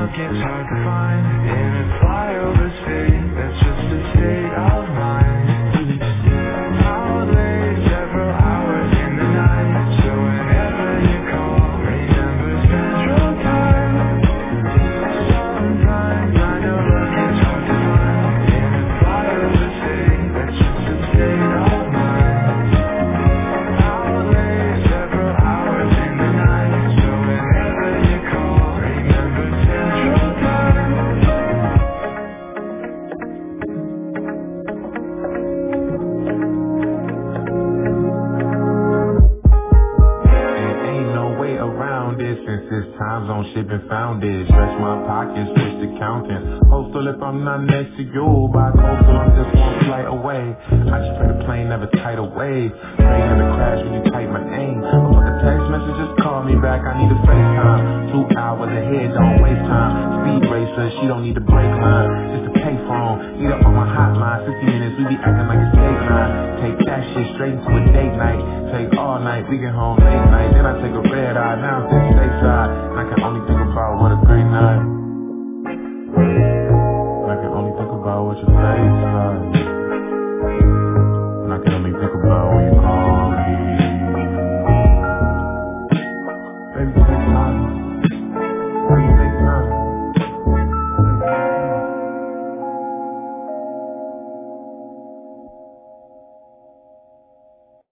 look, it's hard to find. In a flyover state, that's just a state of mind. I'll lay several hours in the night, so whenever you call, remember Central Time. Sometimes I know look, it's hard to find. In a flyover state, that's just a state of mind. I'll lay several hours in the night, so whenever you call, remember Central Time. Ain't no way around it since this time zone shit been founded. Stretch my pockets, switch to counting. Postal if I'm not next to you. By coastal, I'm just one flight away. I just pray the plane never tide away. Pray never crash when you type my name. But fuck a text message, just call me back. I need a FaceTime. 2 hours ahead, don't waste time. Speed racer, she don't need a brake line. Just a payphone, need up on my hotline. 50 minutes, we be acting like it's date line. Take that shit straight into a date night. Take all night, we get home late night. Then I take a red eye, now I'm sitting stateside. And I can only think about what a great night.